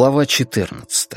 Глава 14.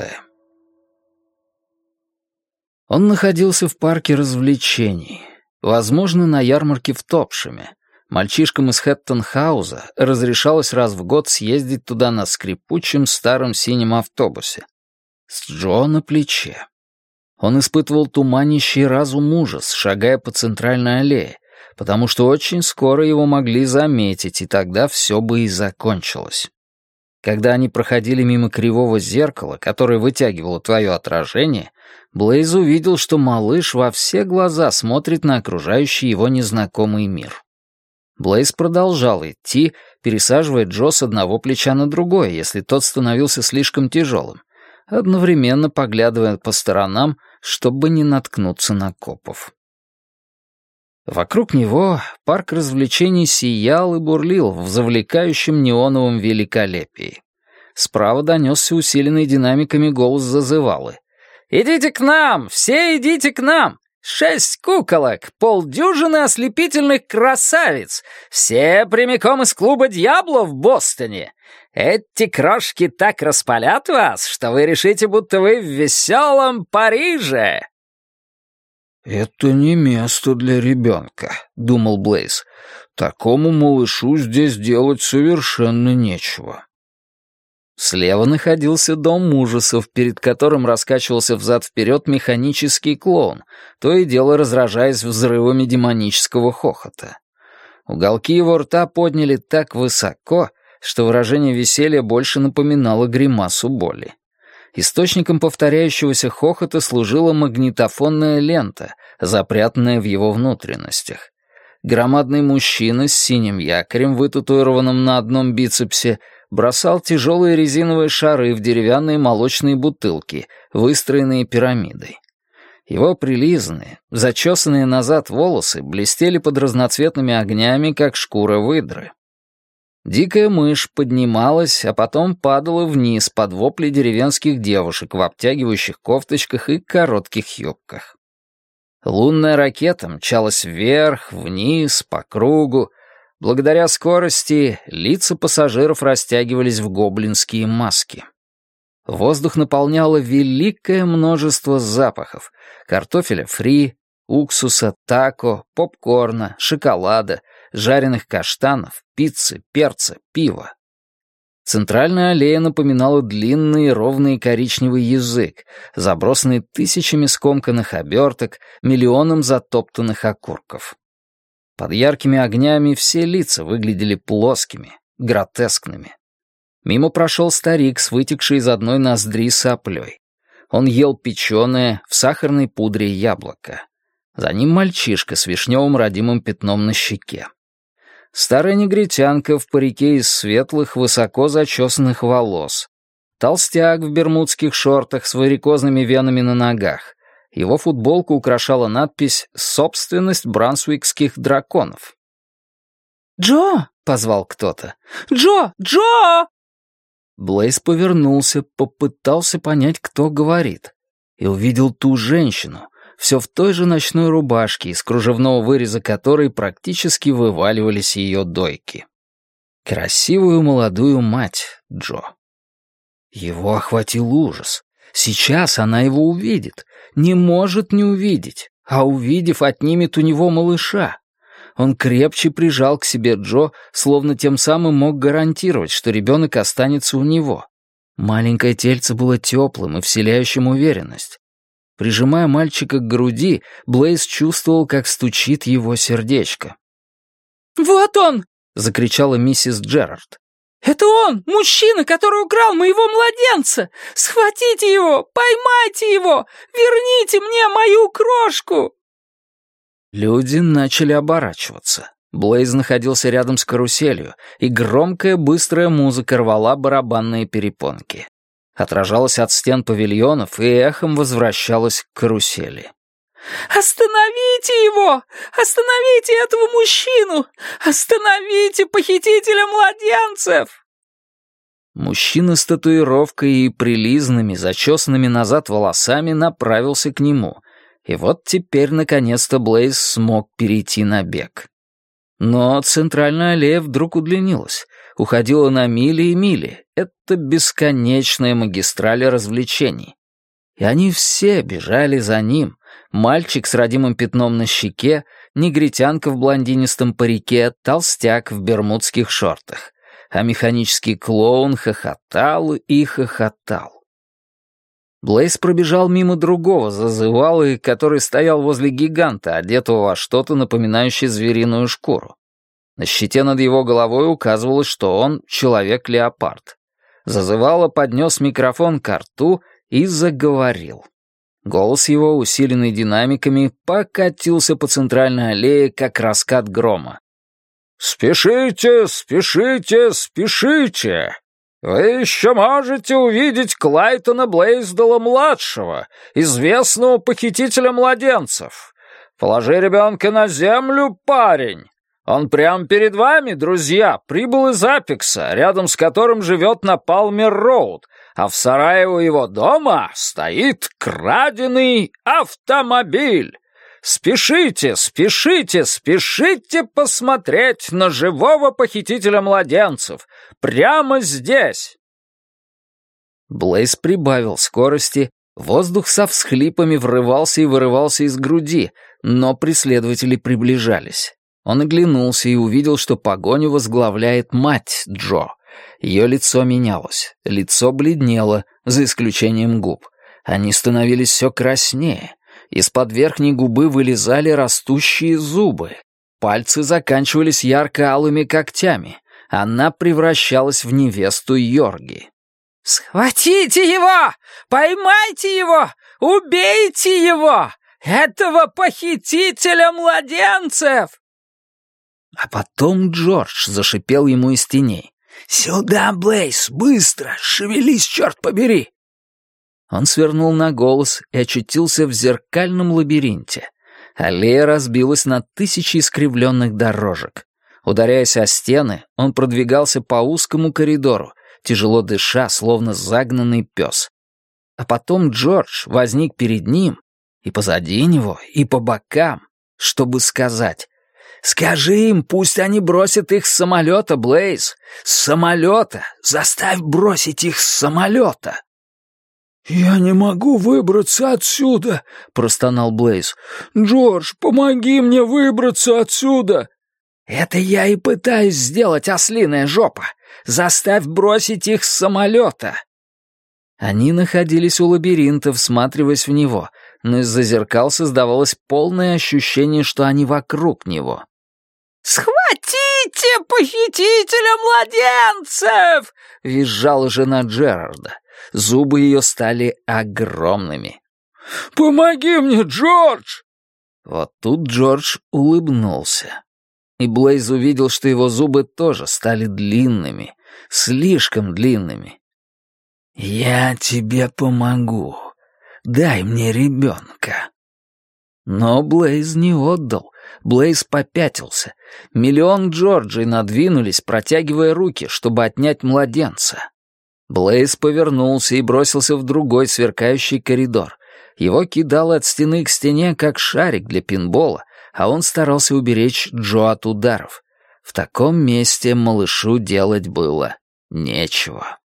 Он находился в парке развлечений, возможно, на ярмарке в Топшеме. Мальчишкам из Хэттон-хауза разрешалось раз в год съездить туда на скрипучем старом синем автобусе. С Джо на плече. Он испытывал туманящий разум ужас, шагая по центральной аллее, потому что очень скоро его могли заметить, и тогда все бы и закончилось. Когда они проходили мимо кривого зеркала, которое вытягивало твое отражение, Блейз увидел, что малыш во все глаза смотрит на окружающий его незнакомый мир. Блейз продолжал идти, пересаживая Джо с одного плеча на другое, если тот становился слишком тяжелым, одновременно поглядывая по сторонам, чтобы не наткнуться на копов. Вокруг него парк развлечений сиял и бурлил в завлекающем неоновом великолепии. Справа донесся усиленный динамиками голос зазывалы. «Идите к нам! Все идите к нам! 6 куколок, полдюжины ослепительных красавиц! Все прямиком из клуба «Дьябло» в Бостоне! Эти крошки так распалят вас, что вы решите, будто вы в веселом Париже!» «Это не место для ребенка», — думал Блейз. «Такому малышу здесь делать совершенно нечего». Слева находился дом ужасов, перед которым раскачивался взад-вперед механический клоун, то и дело разражаясь взрывами демонического хохота. Уголки его рта подняли так высоко, что выражение веселья больше напоминало гримасу боли. Источником повторяющегося хохота служила магнитофонная лента, запрятанная в его внутренностях. Громадный мужчина с синим якорем, вытатуированным на одном бицепсе, бросал тяжелые резиновые шары в деревянные молочные бутылки, выстроенные пирамидой. Его прилизанные, зачесанные назад волосы блестели под разноцветными огнями, как шкура выдры. Дикая мышь поднималась, а потом падала вниз под вопли деревенских девушек в обтягивающих кофточках и коротких юбках. Лунная ракета мчалась вверх, вниз, по кругу. Благодаря скорости лица пассажиров растягивались в гоблинские маски. Воздух наполняло великое множество запахов: картофеля фри, уксуса, тако, попкорна, шоколада, жареных каштанов, пиццы, перца, пива. Центральная аллея напоминала длинный ровный коричневый язык, забросанный тысячами скомканных оберток, миллионом затоптанных окурков. Под яркими огнями все лица выглядели плоскими, гротескными. Мимо прошел старик с вытекшей из одной ноздри соплей. Он ел печеное в сахарной пудре яблоко. За ним мальчишка с вишневым родимым пятном на щеке. Старая негритянка в парике из светлых, высоко зачесанных волос. Толстяк в бермудских шортах с варикозными венами на ногах. Его футболку украшала надпись «Собственность брансуикских драконов». «Джо!» — позвал кто-то. «Джо! Джо!» Блейз повернулся, попытался понять, кто говорит, и увидел ту женщину, все в той же ночной рубашке, из кружевного выреза которой практически вываливались ее дойки. Красивую молодую мать Джо. Его охватил ужас. Сейчас она его увидит. Не может не увидеть, а увидев, отнимет у него малыша. Он крепче прижал к себе Джо, словно тем самым мог гарантировать, что ребенок останется у него. Маленькое тельце было теплым и вселяющим уверенность. Прижимая мальчика к груди, Блейз чувствовал, как стучит его сердечко. «Вот он!» — закричала миссис Джерард. «Это он, мужчина, который украл моего младенца! Схватите его! Поймайте его! Верните мне мою крошку!» Люди начали оборачиваться. Блейз находился рядом с каруселью, и громкая быстрая музыка рвала барабанные перепонки. Отражалась от стен павильонов и эхом возвращалась к карусели. «Остановите его! Остановите этого мужчину! Остановите похитителя младенцев!» Мужчина с татуировкой и прилизанными, зачесанными назад волосами направился к нему, и вот теперь, наконец-то, Блейз смог перейти на бег. Но центральная аллея вдруг удлинилась. Уходила на мили и мили. Это бесконечная магистраль развлечений. И они все бежали за ним. Мальчик с родимым пятном на щеке, негритянка в блондинистом парике, толстяк в бермудских шортах. А механический клоун хохотал и хохотал. Блейз пробежал мимо другого зазывалы, который стоял возле гиганта, одетого во что-то напоминающее звериную шкуру. На щите над его головой указывалось, что он человек-леопард. Зазывало поднес микрофон ко рту и заговорил. Голос его, усиленный динамиками, покатился по центральной аллее, как раскат грома. «Спешите, спешите, спешите! Вы еще можете увидеть Клайтона Блейсдела-младшего, известного похитителя младенцев. Положи ребенка на землю, парень. Он прямо перед вами, друзья, прибыл из Апекса, рядом с которым живет на Палмер-Роуд, а в сарае у его дома стоит краденый автомобиль. Спешите, спешите, спешите посмотреть на живого похитителя младенцев. Прямо здесь!» Блейз прибавил скорости, воздух со всхлипами врывался и вырывался из груди, но преследователи приближались. Он оглянулся и увидел, что погоню возглавляет мать Джо. Ее лицо менялось, лицо бледнело, за исключением губ. Они становились все краснее. Из-под верхней губы вылезали растущие зубы. Пальцы заканчивались ярко-алыми когтями. Она превращалась в невесту Йорги. «Схватите его! Поймайте его! Убейте его! Этого похитителя младенцев!» А потом Джордж зашипел ему из теней. «Сюда, Блейз, быстро! Шевелись, черт побери!» Он свернул на голос и очутился в зеркальном лабиринте. Аллея разбилась на тысячи искривленных дорожек. Ударяясь о стены, он продвигался по узкому коридору, тяжело дыша, словно загнанный пес. А потом Джордж возник перед ним, и позади него, и по бокам, чтобы сказать: «Скажи им, пусть они бросят их с самолета, Блейз! С самолета! Заставь бросить их с самолета!» «Я не могу выбраться отсюда!» — простонал Блейз. «Джордж, помоги мне выбраться отсюда!» «Это я и пытаюсь сделать, ослиная жопа! Заставь бросить их с самолета!» Они находились у лабиринта, всматриваясь в него, но из-за зеркал создавалось полное ощущение, что они вокруг него. «Схватите похитителя младенцев!» — визжала жена Джерарда. Зубы ее стали огромными. «Помоги мне, Джордж!» Вот тут Джордж улыбнулся. И Блейз увидел, что его зубы тоже стали длинными, слишком длинными. «Я тебе помогу. Дай мне ребенка». Но Блейз не отдал. Блейз попятился. Миллион Джорджей надвинулись, протягивая руки, чтобы отнять младенца. Блейз повернулся и бросился в другой сверкающий коридор. Его кидало от стены к стене, как шарик для пинбола, а он старался уберечь Джо от ударов. В таком месте малышу делать было нечего.